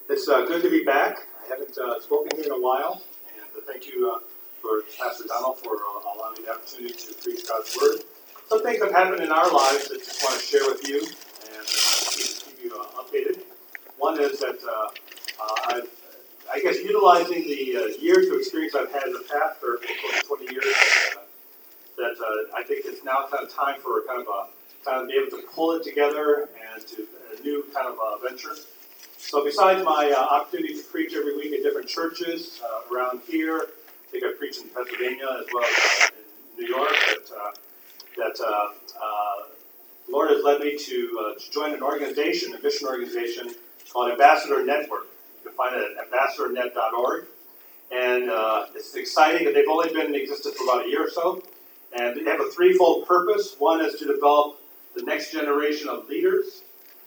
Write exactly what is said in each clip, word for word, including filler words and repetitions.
It's uh, good to be back. I haven't uh, spoken here in a while, and uh, thank you uh, for Pastor Donald for uh, allowing me the opportunity to preach God's Word. Some things have happened in our lives that I just want to share with you and uh, keep, keep you uh, updated. One is that uh, uh, I've, I guess utilizing the uh, years of experience I've had as a pastor for twenty years, uh, that uh, I think it's now kind of time for kind of a kind of be able to pull it together and to a new kind of uh, venture. So besides my uh, opportunity to preach every week at different churches uh, around here, I think I preached in Pennsylvania as well as in New York, that, uh, that uh, uh, the Lord has led me to, uh, to join an organization, a mission organization called Ambassador Network. You can find it at ambassador net dot org. And uh, it's exciting that they've only been in existence for about a year or so. And they have a threefold purpose. One is to develop the next generation of leaders.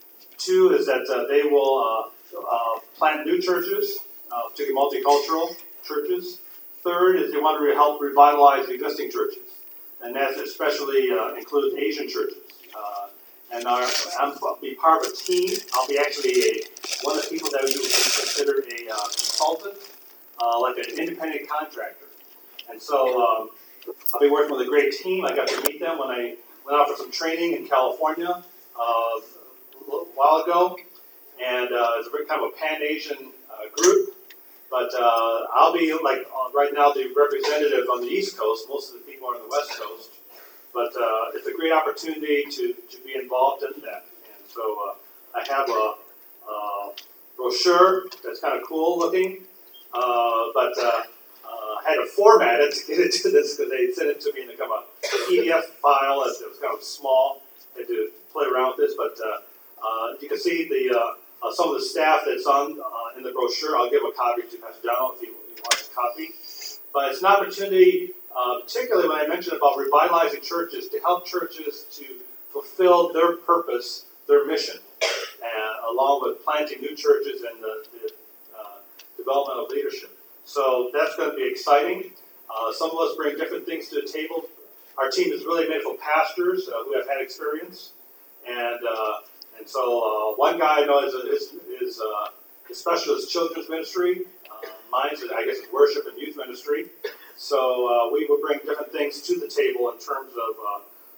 Two is that uh, they will uh, uh, plant new churches, uh, particularly multicultural churches. Third is they want to re- help revitalize existing churches, and that especially uh, includes Asian churches. Uh, and our, I'm, I'll be part of a team. I'll be actually a, one of the people that you would consider a uh, consultant, uh, like an independent contractor. And so um, I'll be working with a great team. I got to meet them when I went out for some training in California Uh, a while ago, and uh, it's a kind of a Pan-Asian uh, group, but uh, I'll be, like, uh, right now the representative on the East Coast. Most of the people are on the West Coast, but uh, it's a great opportunity to, to be involved in that. And so uh, I have a, a brochure that's kind of cool looking, uh, but uh, uh, I had to format it to get into this because they sent it to me in a kind of a P D F file. It was kind of small. I had to play around with this, but uh, Uh, you can see the uh, uh, some of the staff that's on uh, in the brochure. I'll give a copy to Pastor Donald if he, if he wants a copy. But it's an opportunity, uh, particularly when I mentioned about revitalizing churches, to help churches to fulfill their purpose, their mission, and along with planting new churches and the, the uh, development of leadership. So that's going to be exciting. Uh, some of us bring different things to the table. Our team is really made up of pastors uh, who have had experience, and uh, And so uh, one guy I know is, is, is uh, his specialist children's ministry. Uh, mine's, I guess, is worship and youth ministry. So uh, we would bring different things to the table in terms of uh,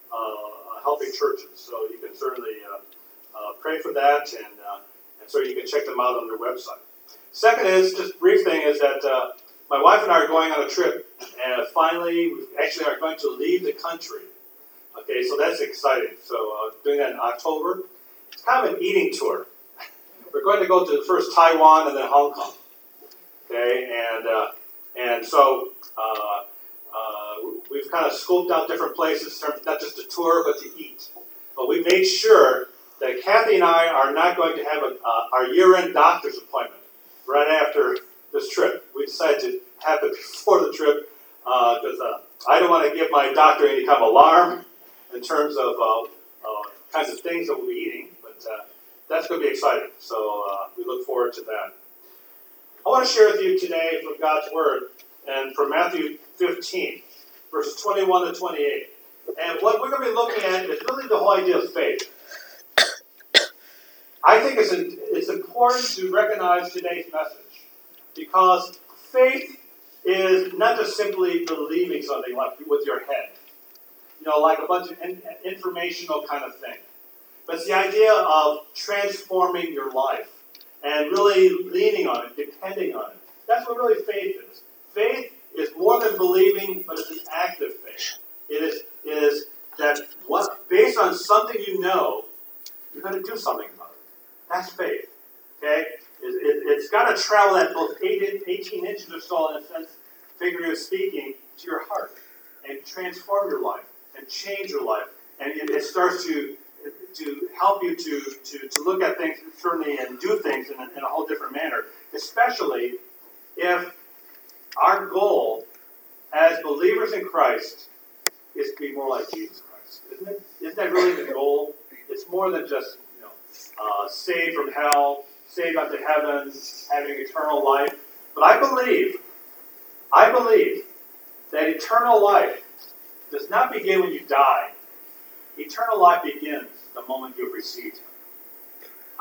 uh, helping churches. So you can certainly uh, uh, pray for that, and, uh, and so you can check them out on their website. Second is, just a brief thing, is that uh, my wife and I are going on a trip, and finally we actually are going to leave the country. Okay, so that's exciting. So uh, doing that in October. It's kind of an eating tour. We're going to go to first Taiwan and then Hong Kong. Okay, and uh, and so uh, uh, we've kind of scoped out different places, not just to tour, but to eat. But we made sure that Kathy and I are not going to have a, uh, our year-end doctor's appointment right after this trip. We decided to have it before the trip because uh, uh, I don't want to give my doctor any kind of alarm in terms of uh, uh, kinds of things that we'll be eating. Uh, that's going to be exciting, so uh, we look forward to that. I want to share with you today from God's Word, and from Matthew fifteen, verses twenty-one to twenty-eight. And what we're going to be looking at is really the whole idea of faith. I think it's, it's important to recognize today's message, because faith is not just simply believing something like with your head, you know, like a bunch of in, informational kind of thing. But it's the idea of transforming your life and really leaning on it, depending on it. That's what really faith is. Faith is more than believing, but it's an active faith. It is, it is that what, based on something you know, you're going to do something about it. That's faith. Okay? It, it, it's got to travel that both eighteen inches or so, in a sense, figuratively speaking, to your heart and transform your life and change your life. And it, it starts to to help you to, to, to look at things certainly and do things in a, in a whole different manner, especially if our goal as believers in Christ is to be more like Jesus Christ. Isn't it? Isn't that really the goal? It's more than just, you know, uh, saved from hell, saved unto heaven, having eternal life. But I believe, I believe that eternal life does not begin when you die. Eternal life begins the moment you've received Him.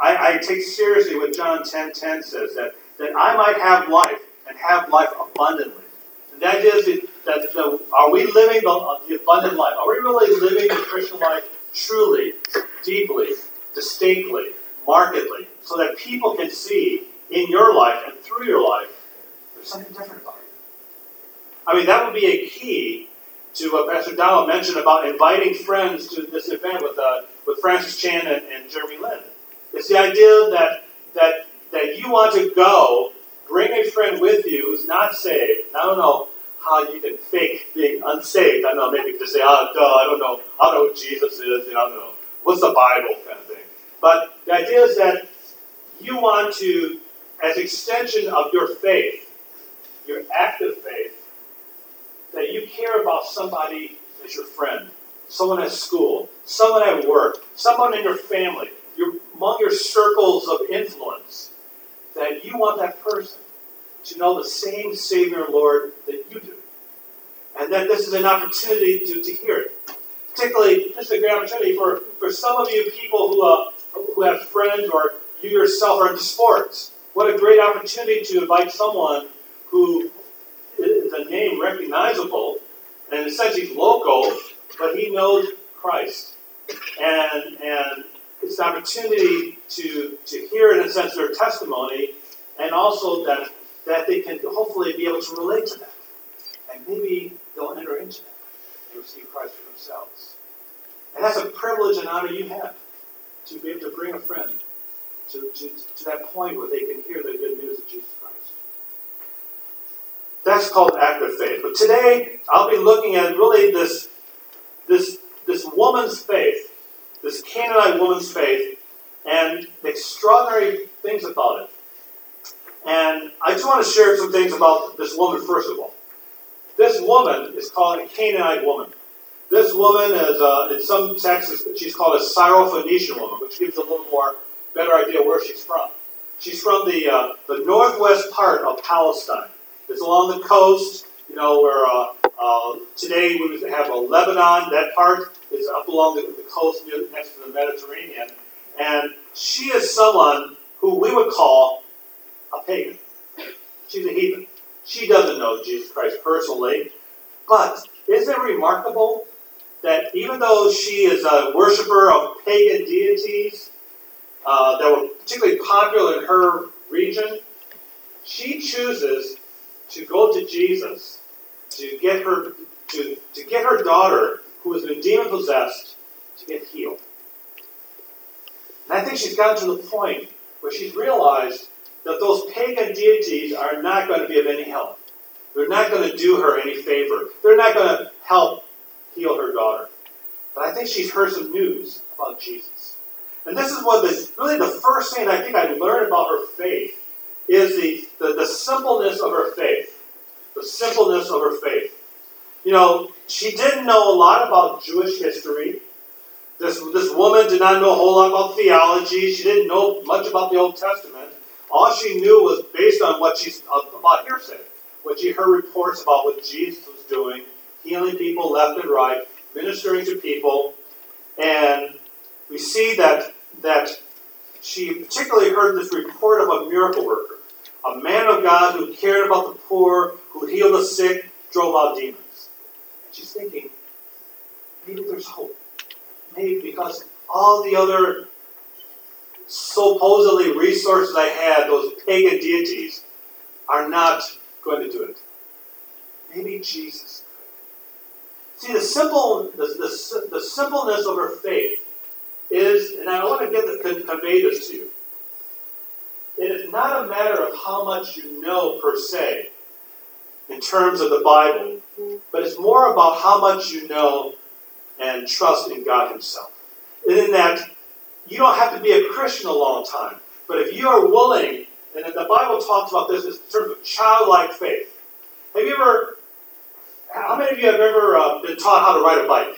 I, I take seriously what John ten ten says, that, that I might have life and have life abundantly. And that is that the, are we living the, the abundant life? Are we really living the Christian life truly, deeply, distinctly, markedly, so that people can see in your life and through your life there's something different about it? I mean, that would be a key to what Pastor Donald mentioned about inviting friends to this event with uh, with Francis Chan and, and Jeremy Lin. It's the idea that that that you want to go, bring a friend with you who's not saved. I don't know how you can fake being unsaved. I don't know, maybe you can just say, oh, duh, I don't know, I don't know who Jesus is, and I don't know, what's the Bible kind of thing. But the idea is that you want to, as extension of your faith, your active faith, that you care about somebody as your friend, someone at school, someone at work, someone in your family, your, among your circles of influence, that you want that person to know the same Savior and Lord that you do. And that this is an opportunity to, to hear it. Particularly, this is a great opportunity for, for some of you people who, uh, who have friends or you yourself are into sports. What a great opportunity to invite someone who is a name recognizable, and in a sense he's local, but he knows Christ. And, and it's an opportunity to, to hear, in a sense, their testimony, and also that, that they can hopefully be able to relate to that. And maybe they'll enter into that and receive Christ for themselves. And that's a privilege and honor you have, to be able to bring a friend to, to, to that point where they can hear the good news of Jesus Christ. That's called active faith. But today, I'll be looking at really this, this, this woman's faith, this Canaanite woman's faith, and the extraordinary things about it. And I just want to share some things about this woman, first of all. This woman is called a Canaanite woman. This woman is, uh, in some texts, she's called a Syrophoenician woman, which gives a little more better idea where she's from. She's from the uh, the northwest part of Palestine. It's along the coast, you know, where uh, uh, today we would have a Lebanon. That part is up along the, the coast near, next to the Mediterranean. And she is someone who we would call a pagan. She's a heathen. She doesn't know Jesus Christ personally. But isn't it remarkable that even though she is a worshiper of pagan deities uh, that were particularly popular in her region, she chooses to go to Jesus to get her to, to get her daughter, who has been demon-possessed, to get healed. And I think she's gotten to the point where she's realized that those pagan deities are not going to be of any help. They're not going to do her any favor. They're not going to help heal her daughter. But I think she's heard some news about Jesus. And this is what the, really the first thing I think I learned about her faith is the, the, the simpleness of her faith. The simpleness of her faith. You know, she didn't know a lot about Jewish history. This, this woman did not know a whole lot about theology. She didn't know much about the Old Testament. All she knew was based on what she's about hearsay. What she heard reports about what Jesus was doing, healing people left and right, ministering to people. And we see that, that she particularly heard this report of a miracle worker, a man of God who cared about the poor, who healed the sick, drove out demons. And she's thinking, maybe there's hope. Maybe because all the other supposedly resources I had, those pagan deities, are not going to do it. Maybe Jesus. See, the simple, the, the, the simpleness of her faith is, and I want to get the, convey this to you. It is not a matter of how much you know per se, in terms of the Bible, but it's more about how much you know and trust in God Himself. And in that, you don't have to be a Christian a long time, but if you are willing, and the Bible talks about this in terms of childlike faith. Have you ever, how many of you have ever uh, been taught how to ride a bike?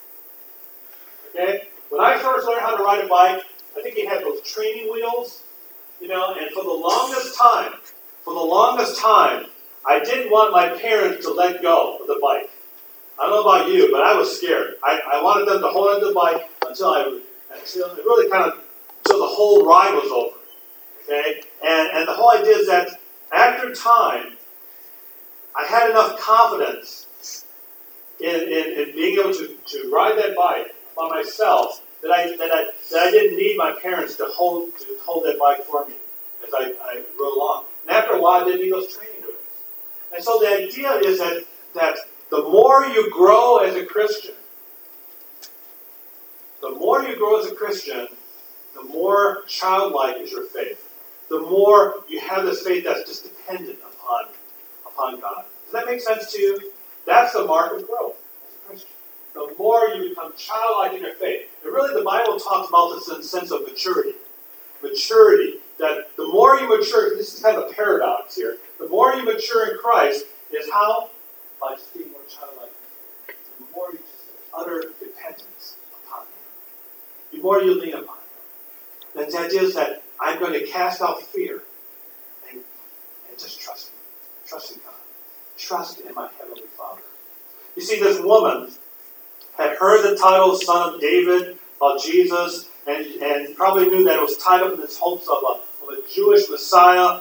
Okay? When I first learned how to ride a bike, I think you had those training wheels, you know, and for the longest time, for the longest time, I didn't want my parents to let go of the bike. I don't know about you, but I was scared. I, I wanted them to hold on to the bike until I until it really kind of took until the whole ride was over. Okay? And, and the whole idea is that after time, I had enough confidence in, in, in being able to, to ride that bike by myself that I, that, I, that I didn't need my parents to hold, to hold that bike for me as I, I rode along. And after a while, I didn't need those training wheels. And so the idea is that, that the more you grow as a Christian, the more you grow as a Christian, the more childlike is your faith. The more you have this faith that's just dependent upon, upon God. Does that make sense to you? That's the mark of growth as a Christian. The more you become childlike in your faith. And really the Bible talks about this in the sense of maturity. Maturity. That the more you mature, this is kind of a paradox here. The more you mature in Christ is how? By just being more childlike. The more you just utter dependence upon Him. The more you lean upon Him. And the idea is that I'm going to cast out fear and, and just trust Him. Trust in God. Trust in my Heavenly Father. You see, this woman had heard the title Son of David about Jesus, and, and probably knew that it was tied up in this hopes of a, of a Jewish Messiah.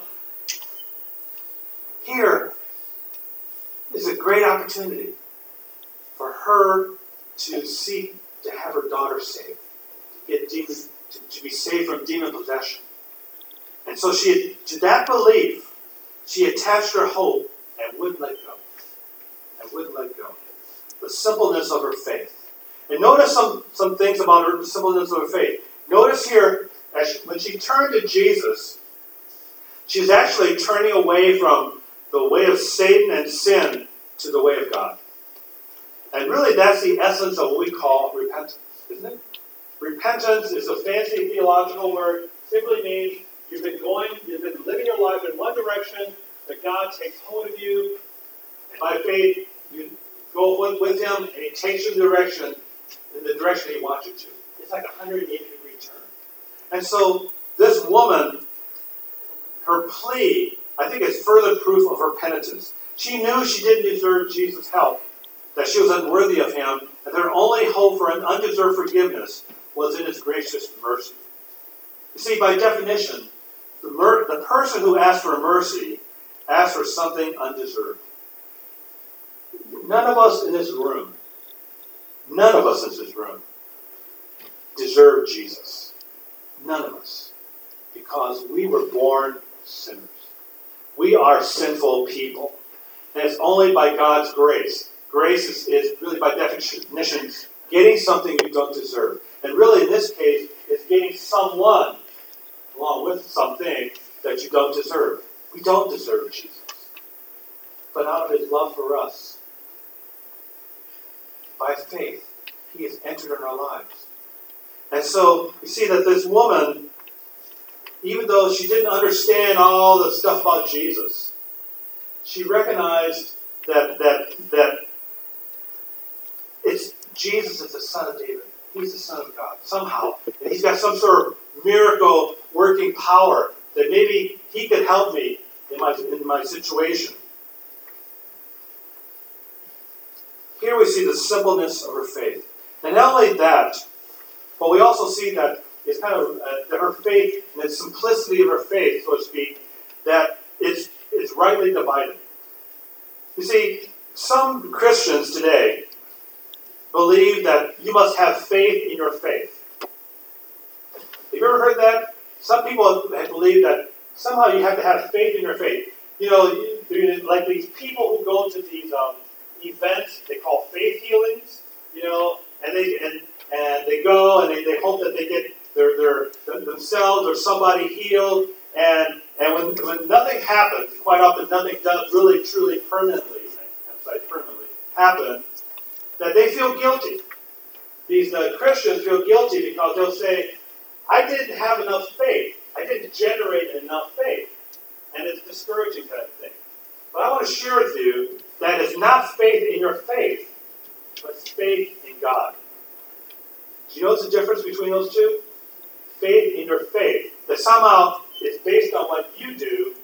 Here is a great opportunity for her to seek to have her daughter saved, to get demon, to, to be saved from demon possession. And so she, to that belief, she attached her hope and wouldn't let go. And wouldn't let go. The simpleness of her faith. And notice some, some things about her, the simpleness of her faith. Notice here, as she, when she turned to Jesus, she's actually turning away from the way of Satan and sin to the way of God. And really that's the essence of what we call repentance, isn't it? Repentance is a fancy theological word. Simply means you've been going, you've been living your life in one direction, but God takes hold of you, and by faith you go with, with Him, and He takes you in the direction, in the direction He wants you to. It's like a one hundred eighty degree turn. And so this woman, her plea, I think is further proof of her penitence. She knew she didn't deserve Jesus' help, that she was unworthy of Him, and her only hope for an undeserved forgiveness was in His gracious mercy. You see, by definition, the, mer- the person who asks for mercy asks for something undeserved. None of us in this room, none of us in this room deserve Jesus. None of us. Because we were born sinners. We are sinful people. And it's only by God's grace. Grace is, is really by definition getting something you don't deserve. And really in this case, it's getting someone along with something that you don't deserve. We don't deserve Jesus. But out of His love for us, by faith, He has entered in our lives. And so, you see that this woman, even though she didn't understand all the stuff about Jesus, she recognized that that that it's Jesus is the Son of David. He's the Son of God, somehow. And He's got some sort of miracle working power that maybe He could help me in my, in my situation. Here we see the simpleness of her faith. And not only that, but we also see that it's kind of uh, that her faith and the simplicity of her faith, so to speak, that it's, it's rightly divided. You see, some Christians today believe that you must have faith in your faith. Have you ever heard that? Some people have believed that somehow you have to have faith in your faith. You know, you, like these people who go to these um, events they call faith healings, you know, and they and and they go and they, they hope that they get their their themselves or somebody healed, and and when when nothing happens, quite often nothing does really truly permanently, emphasize permanently, happen, that they feel guilty. These uh, Christians feel guilty because they'll say, I didn't have enough faith. I didn't generate enough faith. And it's discouraging kind of thing. But I want to share with you that it's not faith in your faith, but it's faith in God. Do you notice the difference between those two? Faith in your faith. That somehow it's based on what you do.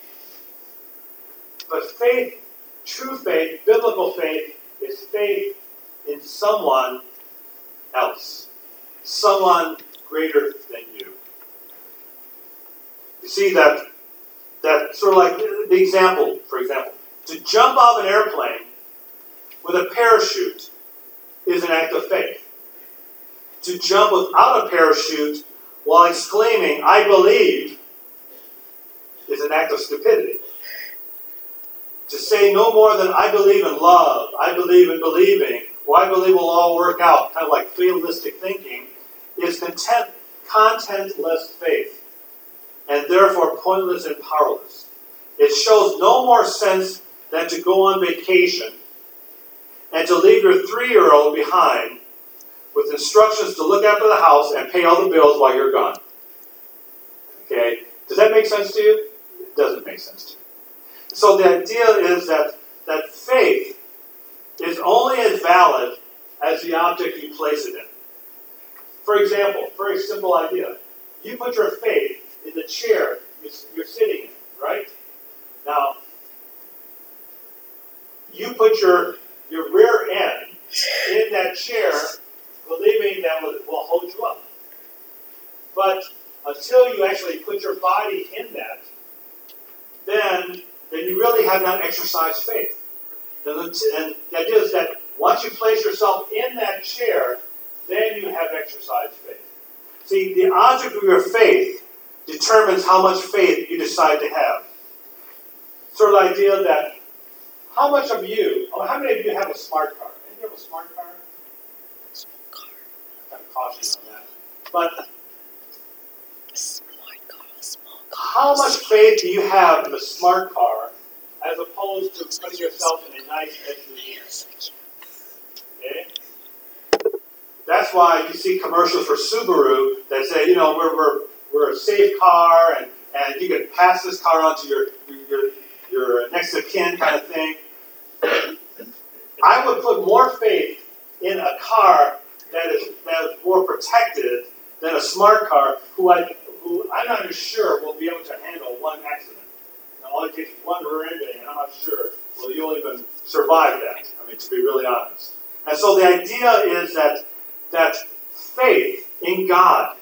But faith, true faith, biblical faith, is faith in someone else. Someone greater than you. You see that, that sort of like the example, for example, to jump off an airplane with a parachute is an act of faith. To jump without a parachute while exclaiming, I believe, is an act of stupidity. To say no more than I believe in love, I believe in believing, or I believe will all work out, kind of like fatalistic thinking, is content, contentless faith, and therefore pointless and powerless. It shows no more sense than to go on vacation and to leave your three-year-old behind with instructions to look after the house and pay all the bills while you're gone. Okay? Does that make sense to you? It doesn't make sense to you. So the idea is that, that faith is only as valid as the object you place it in. For example, very simple idea. You put your faith in the chair you're sitting in, right? Now, you put your, your rear end in that chair believing that will, will hold you up. But until you actually put your body in that, then then you really have not exercised faith. And the idea is that once you place yourself in that chair, then you have exercised faith. See, the object of your faith determines how much faith you decide to have. Sort of the idea that how much of you, oh, how many of you have a smart car? Any of you have a smart car? Small car. I'm kind of cautious on that. But a smart car, a small car. How much faith do you have in a smart car as opposed to putting yourself in a nice S U V? Okay? That's why you see commercials for Subaru that say, you know, we're we're, we're a safe car, and, and you can pass this car on to your your your next of kin kind of thing. I would put more faith in a car that is that is more protected than a smart car who I who I'm not even sure will be able to handle one accident. You know, all it takes is one rear ending, and I'm not sure will you'll even survive that. I mean, to be really honest. And so the idea is that that faith in God,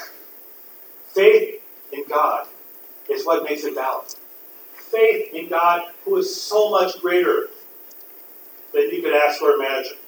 faith in God is what makes it valid. Faith in God, who is so much greater than you could ask or imagine.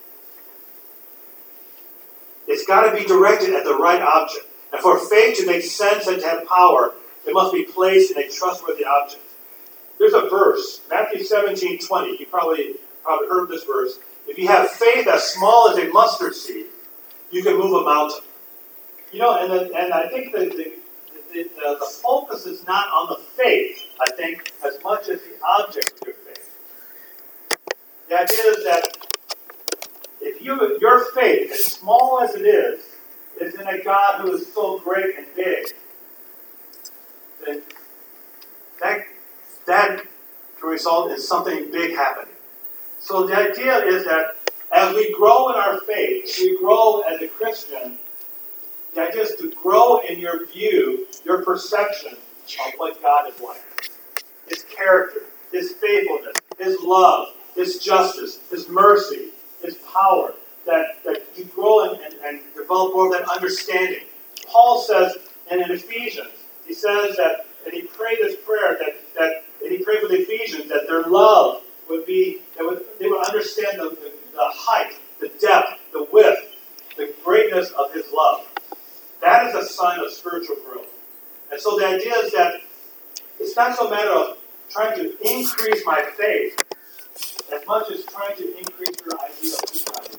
It's got to be directed at the right object. And for faith to make sense and to have power, it must be placed in a trustworthy object. There's a verse, Matthew seventeen twenty. You probably, probably heard this verse. If you have faith as small as a mustard seed, you can move a mountain. You know, and, the, and I think the, the, the, the, the focus is not on the faith, I think, as much as the object of your faith. The idea is that if you, your faith, as small as it is, is in a God who is so great and big, then that, that can result in something big happening. So the idea is that as we grow in our faith, as we grow as a Christian, the idea is to grow in your view, your perception of what God is like. His character, His faithfulness, His love, His justice, His mercy, His power. That, that you grow and, and, and develop more of that understanding. Paul says, and in Ephesians, he says that, and he prayed this prayer, that, that and he prayed for the Ephesians, that their love would be, that would, they would understand the, the, the height, the depth, the width, the greatness of his love. That is a sign of spiritual growth. And so the idea is that it's not so matter of trying to increase my faith as much as trying to increase your idea of who God is.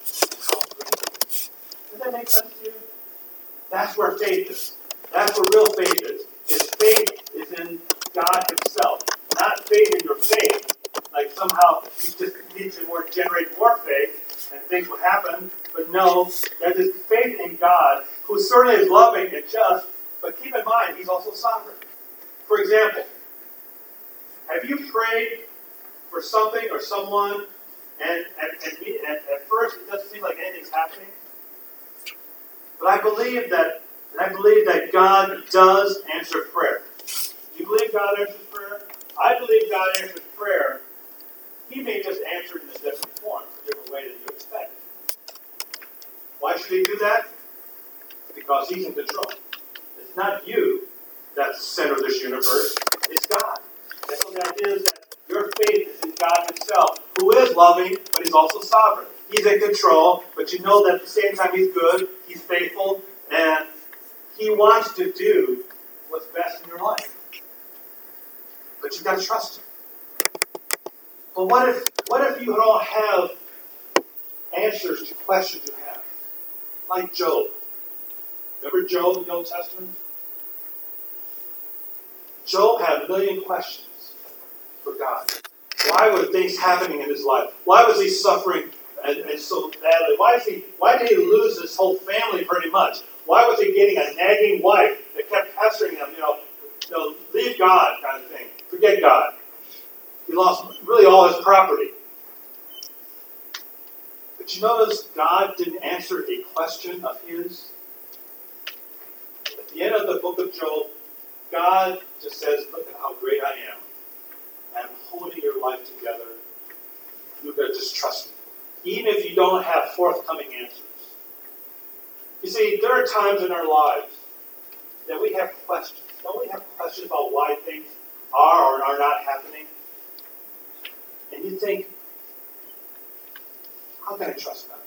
Does that make sense to you? That's where faith is. That's where real faith is. His faith is in God Himself. Not faith in your faith. Like somehow you just need to more generate more faith and things will happen. But no, that is faith in God, who certainly is loving and just, but keep in mind, He's also sovereign. For example, have you prayed for something or someone, and, and, and, and at first it doesn't seem like anything's happening? But I believe that, and I believe that God does answer prayer. Do you believe God answers prayer? I believe God answers prayer. He may just answer it in a different form, a different way than you expect. Why should He do that? Because He's in control. It's not you. that's the center of this universe, is God. And so the idea is that your faith is in God himself, who is loving, but he's also sovereign. He's in control, but you know that at the same time he's good, he's faithful, and he wants to do what's best in your life. But you've got to trust him. But what if what if you don't have answers to questions you have? Like Job. Remember Job in the Old Testament? Job had a million questions for God. Why were things happening in his life? Why was he suffering and, and so badly? Why is he? Why did he lose his whole family pretty much? Why was he getting a nagging wife that kept pestering him? You know, you know, leave God kind of thing. Forget God. He lost really all his property. But you notice God didn't answer a question of his. At the end of the book of Job, God just says, look at how great I am. I'm holding your life together. You've got to just trust me. Even if you don't have forthcoming answers. You see, there are times in our lives that we have questions. Don't we have questions about why things are or are not happening? And you think, how can I trust God?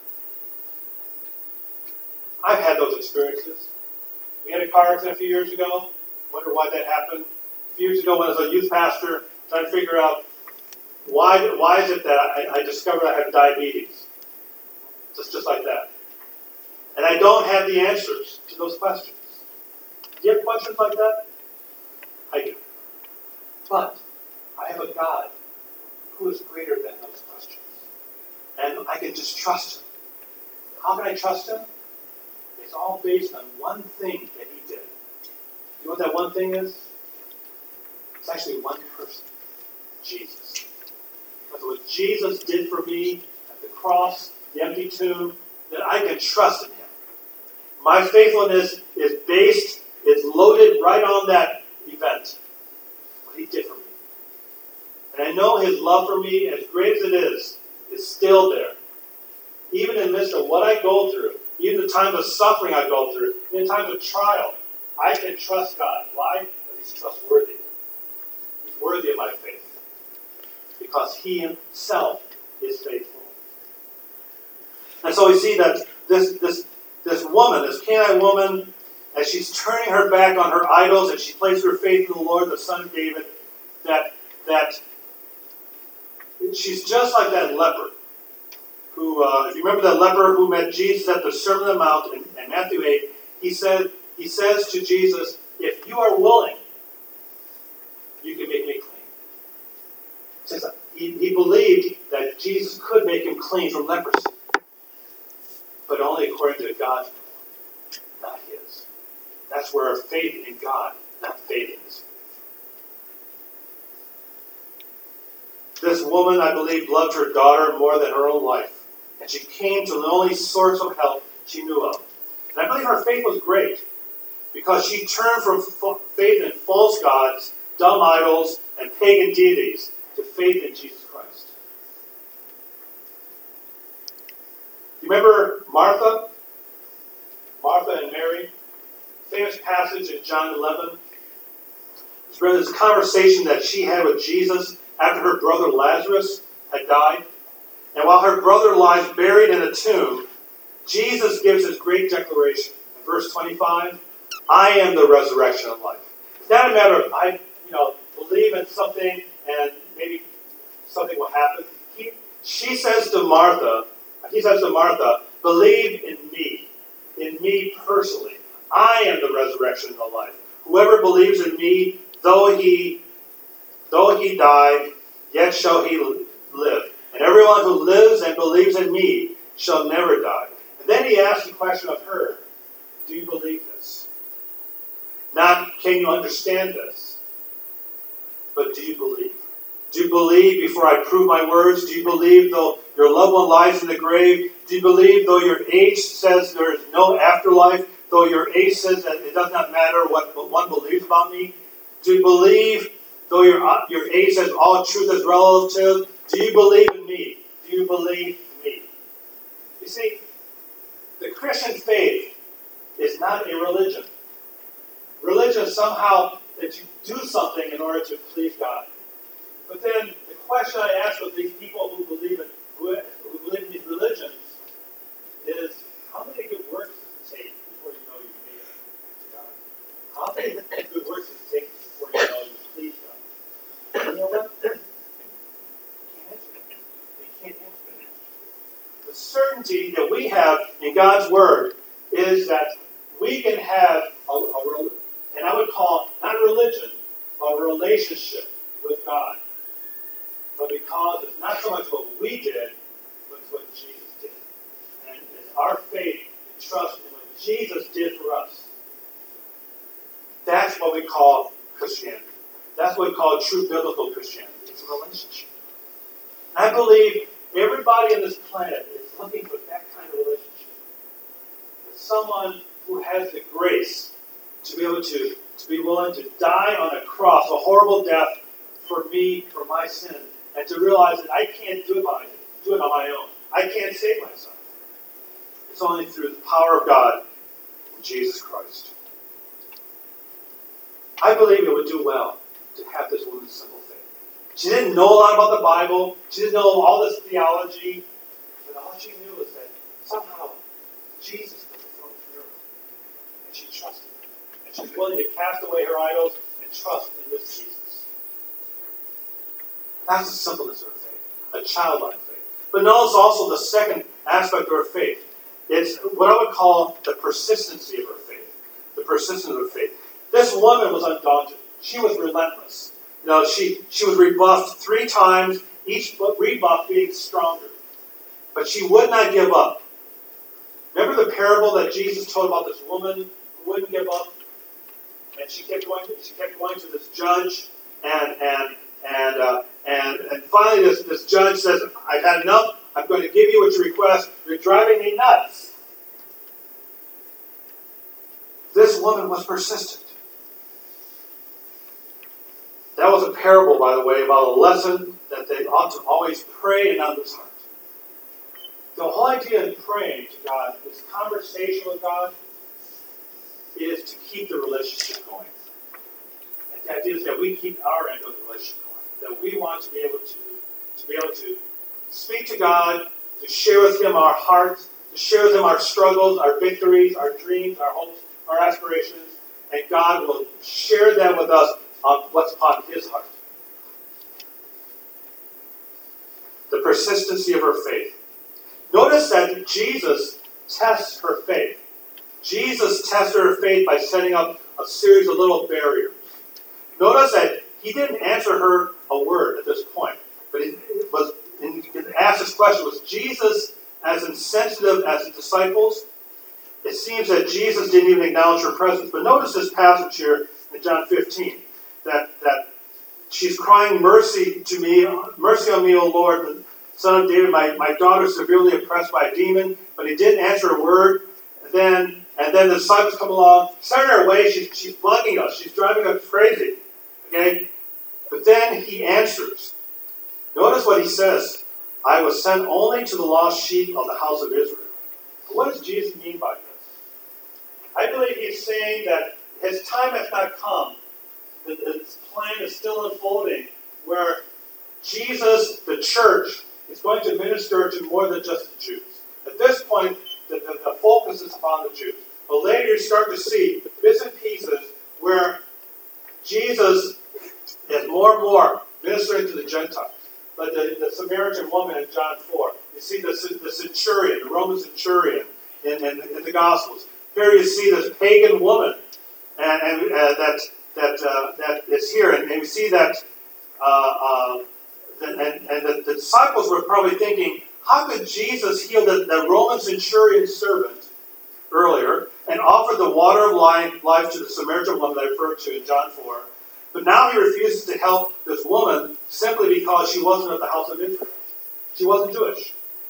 I've had those experiences. We had a car accident a few years ago. Wonder why that happened. A few years ago when I was a youth pastor, trying to figure out why, why is it that I, I discovered I have diabetes. Just, just like that. And I don't have the answers to those questions. Do you have questions like that? I do. But I have a God who is greater than those questions. And I can just trust him. How can I trust him? It's all based on one thing that he did. You know what that one thing is? It's actually one person. Jesus. Because what Jesus did for me at the cross, the empty tomb, that I can trust in him. My faithfulness is based, is loaded right on that event. What he did for me. And I know his love for me, as great as it is, is still there. Even in the midst of what I go through, even the times of suffering I go through, in times of trial, I can trust God. Why? Because he's trustworthy. He's worthy of my faith. Because he himself is faithful. And so we see that this, this, this woman, this Canaanite woman, as she's turning her back on her idols and she placed her faith in the Lord, the Son of David, that, that she's just like that leper. Who, uh, if you remember that leper who met Jesus at the Sermon on the Mount in, in Matthew eight, he said, he says to Jesus, if you are willing, you can make me clean. He, says, he, he believed that Jesus could make him clean from leprosy. But only according to God's will, not his. That's where our faith in God, not faith in his faith. This woman, I believe, loved her daughter more than her own life. And she came to the only source of help she knew of. And I believe her faith was great. Because she turned from faith in false gods, dumb idols, and pagan deities to faith in Jesus Christ. You remember Martha? Martha and Mary? Famous passage in John eleven. It's where this conversation that she had with Jesus after her brother Lazarus had died. And while her brother lies buried in a tomb, Jesus gives his great declaration. In verse twenty-five, I am the resurrection of life. It's not a matter of, I you know, believe in something and maybe something will happen. He, she says to Martha, he says to Martha, believe in me, in me personally. I am the resurrection of the life. Whoever believes in me, though he, though he die, yet shall he live. And everyone who lives and believes in me shall never die. And then he asks the question of her, do you believe this? Not, can you understand this? But do you believe? Do you believe before I prove my words? Do you believe though your loved one lies in the grave? Do you believe though your age says there is no afterlife? Though your age says that it does not matter what one believes about me? Do you believe though your, your age says all truth is relative? Do you believe in me? Do you believe me? You see, the Christian faith is not a religion. religion is somehow that you do something in order to please God. But then the question I ask of these people who believe in who, who believe in these religions is, how many good works does it take before you know you've made it to God? How many good works does it take before you know you've pleased God? And you know what? They can't answer that. They can't answer that. The certainty that we have in God's Word is that we can have a, a and I would call it not religion, but a relationship with God. But because it's not so much what we did, but it's what Jesus did. And it's our faith and trust in what Jesus did for us. That's what we call Christianity. That's what we call true biblical Christianity. It's a relationship. And I believe everybody on this planet is looking for that kind of relationship. With someone who has the grace to be able to, to be willing to die on a cross, a horrible death for me, for my sin, and to realize that I can't do it, by, do it on my own. I can't save myself. It's only through the power of God in Jesus Christ. I believe it would do well to have this woman's simple faith. She didn't know a lot about the Bible. She didn't know all this theology. But all she knew was that somehow Jesus was the throne of her. And she trusted him. And she's willing to cast away her idols and trust in this Jesus. That's the simpleness of her faith. A childlike faith. But notice also the second aspect of her faith. It's what I would call the persistency of her faith. The persistence of her faith. This woman was undaunted. She was relentless. You know, she, she was rebuffed three times, each rebuff being stronger. But she would not give up. Remember the parable that Jesus told about this woman who wouldn't give up? And she kept going to, she kept going to this judge, and and and uh, and and finally this, this judge says, I've had enough, I'm going to give you what you request. You're driving me nuts. This woman was persistent. That was a parable, by the way, about a lesson that they ought to always pray and not lose heart. The whole idea in praying to God, this conversation with God, is to keep the relationship going. And the idea is that we keep our end of the relationship going. That we want to be able to, to be able to speak to God, to share with Him our hearts, to share with Him our struggles, our victories, our dreams, our hopes, our aspirations, and God will share that with us on what's upon His heart. The persistency of her faith. Notice that Jesus tests her faith. Jesus tested her faith by setting up a series of little barriers. Notice that He didn't answer her a word at this point. But it was, and you can ask this question, was Jesus as insensitive as the disciples? It seems that Jesus didn't even acknowledge her presence. But notice this passage here in John fifteen. That, that she's crying, mercy to me, mercy on me, O Lord, the Son of David, my, my daughter is severely oppressed by a demon, but He didn't answer a word. And then, and then the disciples come along, send her away, she's, she's bugging us, she's driving us crazy. Okay? But then He answers. Notice what He says, I was sent only to the lost sheep of the house of Israel. What does Jesus mean by this? I believe He's saying that His time has not come. This plan is still unfolding where Jesus, the church, is going to minister to more than just the Jews. At this point, the, the, the focus is upon the Jews. But later you start to see bits and pieces where Jesus is more and more ministering to the Gentiles. Like the, the Samaritan woman in John four. You see the, the centurion, the Roman centurion in, in, in the Gospels. Here you see this pagan woman and, and uh, that that uh, that is here, and, and we see that, uh, uh, the, and, and the, the disciples were probably thinking, how could Jesus heal the, the Roman centurion servant earlier and offer the water of life, life to the Samaritan woman that I referred to in John four, but now He refuses to help this woman simply because she wasn't of the house of Israel. She wasn't Jewish.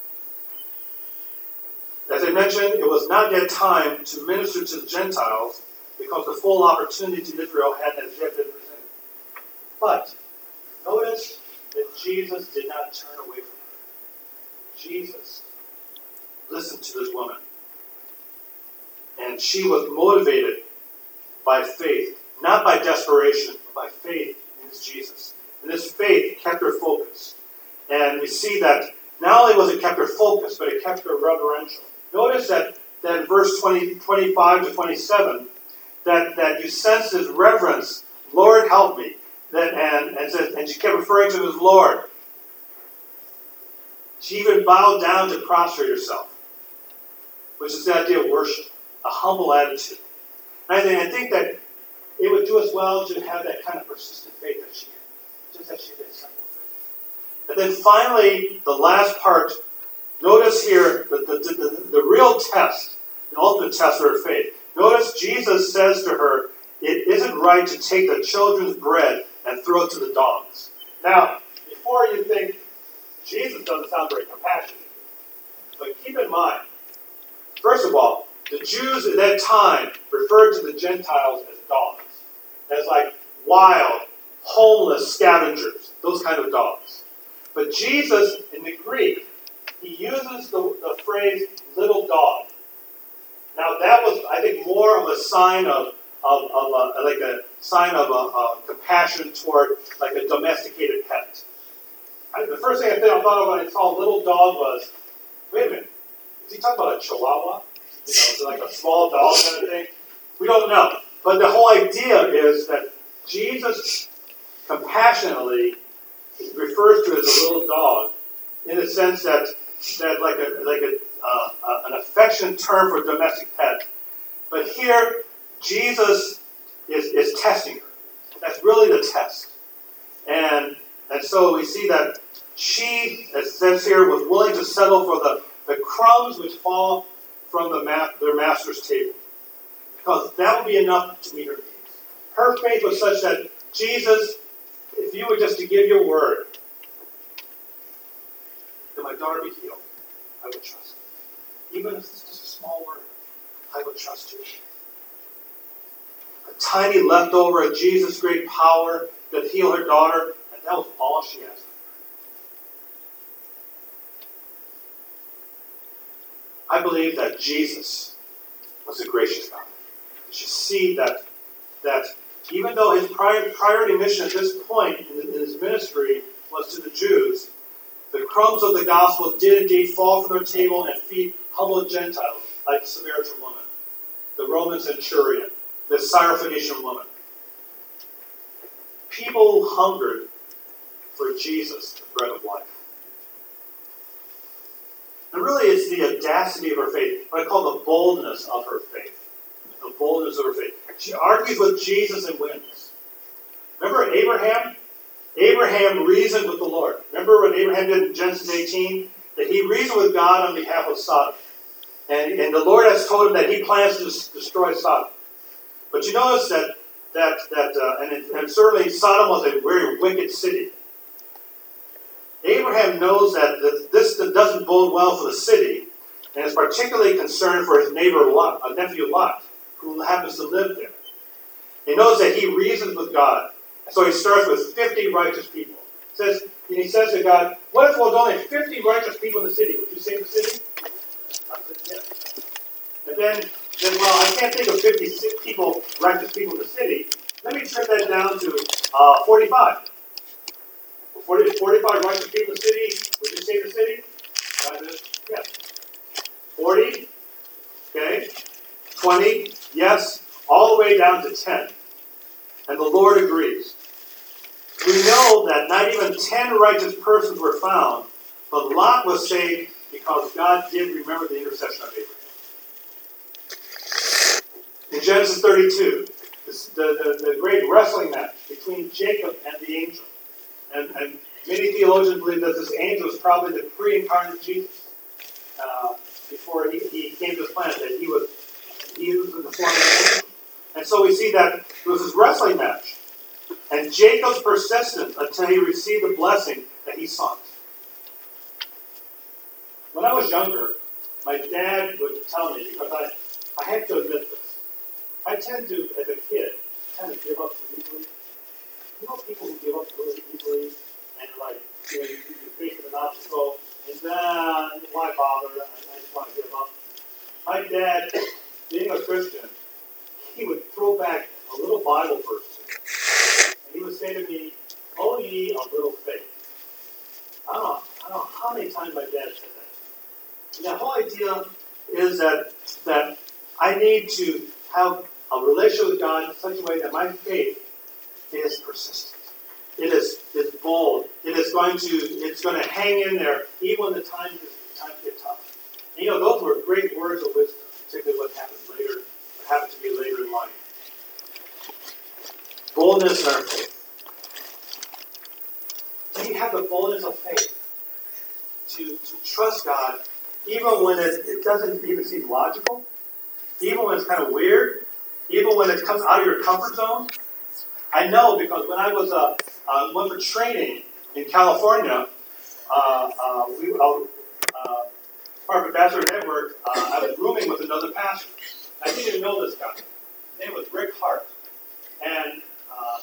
As I mentioned, it was not yet time to minister to the Gentiles, because the full opportunity to Israel hadn't as yet been presented. But notice that Jesus did not turn away from her. Jesus listened to this woman. And she was motivated by faith, not by desperation, but by faith in this Jesus. And this faith kept her focused. And we see that not only was it kept her focused, but it kept her reverential. Notice that, that in verse twenty, twenty-five to twenty-seven, that, that you sense this reverence, Lord, help me. That, and, and, says, and she kept referring to him as Lord. She even bowed down to prostrate herself, which is the idea of worship, a humble attitude. And I think, I think that it would do us well to have that kind of persistent faith that she had, just as she did simple faith. And then finally, the last part, notice here the, the, the, the real test, the ultimate test of her faith. Notice Jesus says to her, it isn't right to take the children's bread and throw it to the dogs. Now, before you think, Jesus doesn't sound very compassionate. But keep in mind, first of all, the Jews at that time referred to the Gentiles as dogs. As like wild, homeless scavengers, those kind of dogs. But Jesus, in the Greek, he uses the, the phrase little dog. Now that was, I think, more of a sign of, of, of a, like a sign of a, a compassion toward like a domesticated pet. I, the first thing I thought of when I saw a little dog was, wait a minute, is he talking about a chihuahua? You know, is it like a small dog kind of thing? We don't know. But the whole idea is that Jesus compassionately refers to it as a little dog in the sense that, that like a like a uh, uh, an affectionate term for a domestic pet. But here, Jesus is, is testing her. That's really the test. And and so we see that she, as it says here, was willing to settle for the, the crumbs which fall from the ma- their master's table. Because that would be enough to meet her needs. Her faith was such that, Jesus, if you were just to give your word, that my daughter be healed, I would trust you. Even if it's just a small word, I would trust you. A tiny leftover of Jesus' great power that healed her daughter, and that was all she asked for. I believe that Jesus was a gracious God. You should see that, that even though his prior, priority mission at this point in, in his ministry was to the Jews, the crumbs of the gospel did indeed fall from their table and feed humble Gentiles like the Samaritan woman, the Roman centurion, the Syrophoenician woman. People hungered for Jesus, the bread of life. And really it's the audacity of her faith, what I call the boldness of her faith. The boldness of her faith. She argues with Jesus and wins. Remember Abraham? Abraham reasoned with the Lord. Remember what Abraham did in Genesis eighteen? That he reasoned with God on behalf of Sodom. And, and the Lord has told him that he plans to destroy Sodom. But you notice that, that, that uh, and, it, and certainly Sodom was a very wicked city. Abraham knows that this doesn't bode well for the city, and is particularly concerned for his neighbor Lot, uh, nephew Lot, who happens to live there. He knows that he reasons with God. So he starts with fifty righteous people. Says, and he says to God, what if there was only fifty righteous people in the city? Would you save the city? I said, yes. And then, then, well, I can't think of fifty people, righteous people in the city. Let me trim that down to uh, forty-five. forty, forty-five righteous people in the city. Would you save the city? God says, yes. forty, okay. twenty, yes. All the way down to ten. And the Lord agrees. We know that not even ten righteous persons were found, but Lot was saved because God did remember the intercession of Abraham. In Genesis thirty-two, this, the, the, the great wrestling match between Jacob and the angel. And, and many theologians believe that this angel is probably the pre-incarnate Jesus. Uh, before he, he came to this planet, that he was, he was in the form of an angel. And so we see that there was this wrestling match. And Jacob's persistent until he received the blessing that he sought. When I was younger, my dad would tell me, because I, I had to admit this, I tend to, as a kid, kind of give up too easily. You know people who give up really easily, and like, you know, you, you face an obstacle, and then, uh, why bother, I, I just want to give up. My dad, being a Christian, he would throw back a little Bible verse to me. And he would say to me, "O ye of little faith." I don't know, I don't know how many times my dad said that. And the whole idea is that that I need to have a relationship with God in such a way that my faith is persistent. It is is bold. It is going to it's going to hang in there even when the times times get tough. And you know, those were great words of wisdom, particularly what happens later, what happens to be later in life. Boldness in our faith. We have the boldness of faith to, to trust God, even when it, it doesn't even seem logical, even when it's kind of weird, even when it comes out of your comfort zone. I know because when I was uh, uh, went for training in California, uh, uh, we uh, uh, part of the Ambassador Network, uh, I was rooming with another pastor. I didn't even know this guy. His name was Rick Hart. And uh,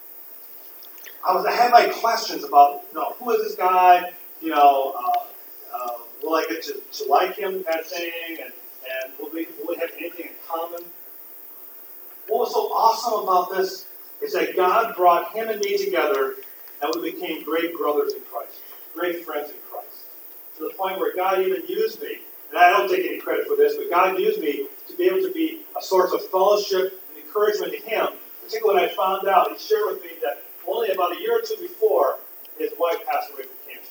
I was I had my questions about, you know, who is this guy? You know, uh, uh, will I get to, to like him, kind of thing? And, and will, we, will we have anything in common? What was so awesome about this is that God brought him and me together, and we became great brothers in Christ, great friends in Christ. To the point where God even used me, and I don't take any credit for this, but God used me to be able to be a source of fellowship and encouragement to him, particularly when I found out, he shared with me that only about a year or two before, his wife passed away from cancer.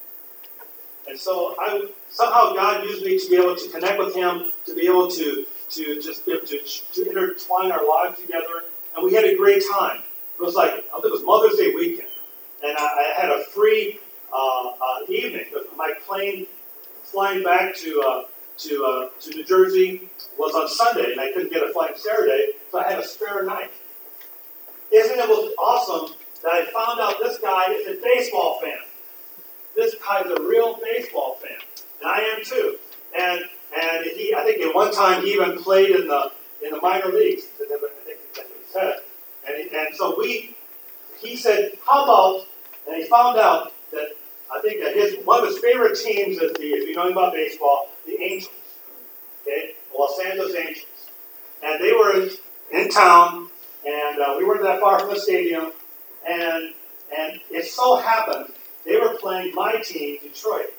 And so I somehow God used me to be able to connect with him, to be able to, to just be able to, to intertwine our lives together. And we had a great time. It was like, I think it was Mother's Day weekend. And I, I had a free uh, uh, evening. My plane flying back to uh, to uh, to New Jersey was on Sunday, and I couldn't get a flight Saturday, so I had a spare night. Isn't it was awesome that I found out this guy is a baseball fan? This guy's a real baseball fan, and I am too. And and he, I think at one time he even played in the in the minor leagues. I think that's what he said. And he, and so we, he said, how about? And he found out that I think that his one of his favorite teams is the, if you know about baseball, the Angels. Okay, the Los Angeles Angels, and they were in, in town, and uh, we weren't that far from the stadium, and and it so happened they were playing my team, Detroit.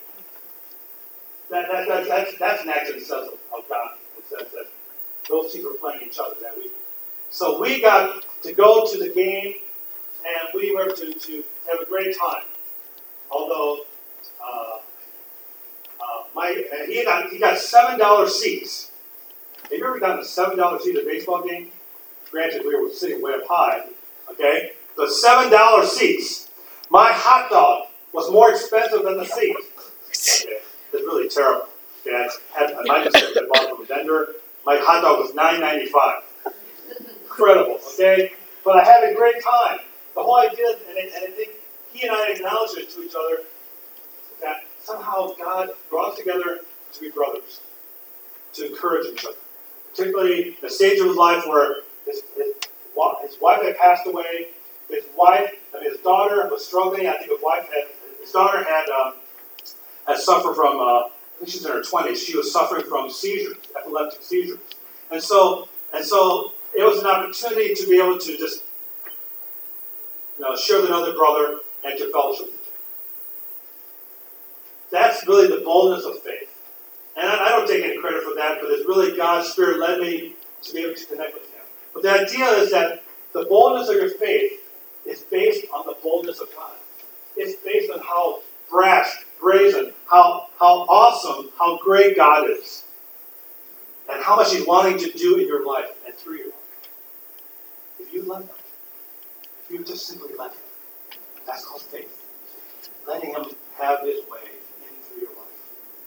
That, that, that, that's, that's an act in itself of God. It says that those teams were playing each other that week. So we got to go to the game, and we were to, to have a great time. Although, uh, uh, my and he got he got seven dollar seats. Have you ever gotten a seven dollar seat at a baseball game? Granted, we were sitting way up high. Okay, the seven dollar seats. My hot dog was more expensive than the seat. Okay, it's really terrible. Okay, I had my mistake. I bought it from a vendor. My hot dog was nine ninety five. Incredible. Okay, but I had a great time. The whole idea, and I, and I think he and I acknowledged it to each other, that somehow God brought us together to be brothers, to encourage each other. Particularly in a stage of his life where his, his, his wife had passed away. His wife, I mean, his daughter was struggling. I think his wife had, his daughter had um, had suffered from, uh, I think she's in her twenties. She was suffering from seizures, epileptic seizures, and so and so it was an opportunity to be able to just, you know, share with another brother and to fellowship with each other. That's really the boldness of faith. And I, I don't take any credit for that, but it's really God's Spirit led me to be able to connect with him. But the idea is that the boldness of your faith is based on the boldness of God. It's based on how brash, brazen, how, how awesome, how great God is. And how much he's wanting to do in your life and through your life. If you let him, if you just simply let him, that's called faith. Letting him have his way in through your life.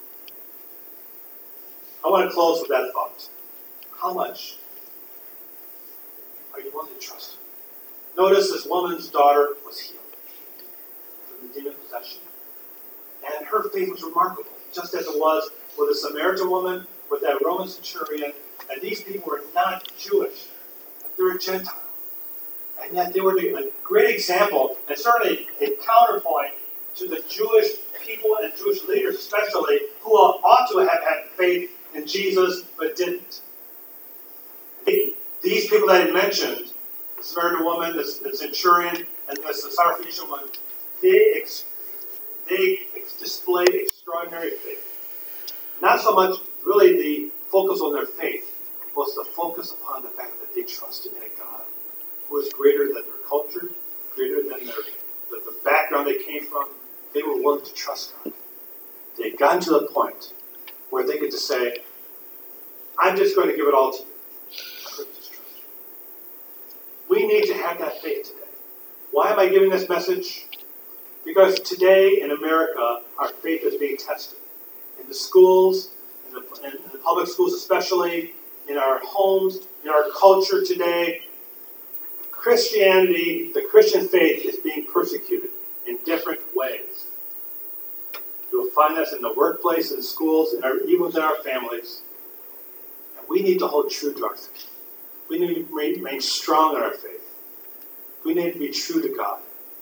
I want to close with that thought. How much are you willing to trust him? Notice this woman's daughter was healed from the demon possession. And her faith was remarkable, just as it was with the Samaritan woman, with that Roman centurion. And these people were not Jewish. They were Gentile. And yet they were a great example, and certainly a counterpoint to the Jewish people and Jewish leaders especially, who ought to have had faith in Jesus, but didn't. These people that I mentioned the Samaritan woman, the, the centurion, and the Syrophoenician woman, they, ex, they ex display extraordinary faith. Not so much really the focus on their faith, was the focus upon the fact that they trusted in a God who was greater than their culture, greater than their the, the background they came from. They were willing to trust God. They had gotten to the point where they could just say, I'm just going to give it all to you. I'm going to just trust you. We need to have that faith today. Why am I giving this message? Because today in America, our faith is being tested. In the schools, in the, in the public schools especially, in our homes, in our culture today, Christianity, the Christian faith, is being persecuted in different ways. You'll find this in the workplace, in schools, in our, even within our families. And we need to hold true to our faith. We need to remain strong in our faith. We need to be true to God.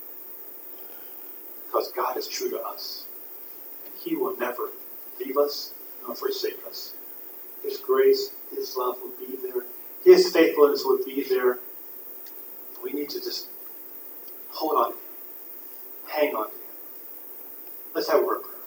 Because God is true to us. And He will never leave us nor forsake us. His grace, His love will be there. His faithfulness will be there. We need to just hold on to Him. Hang on to Him. Let's have a word of prayer.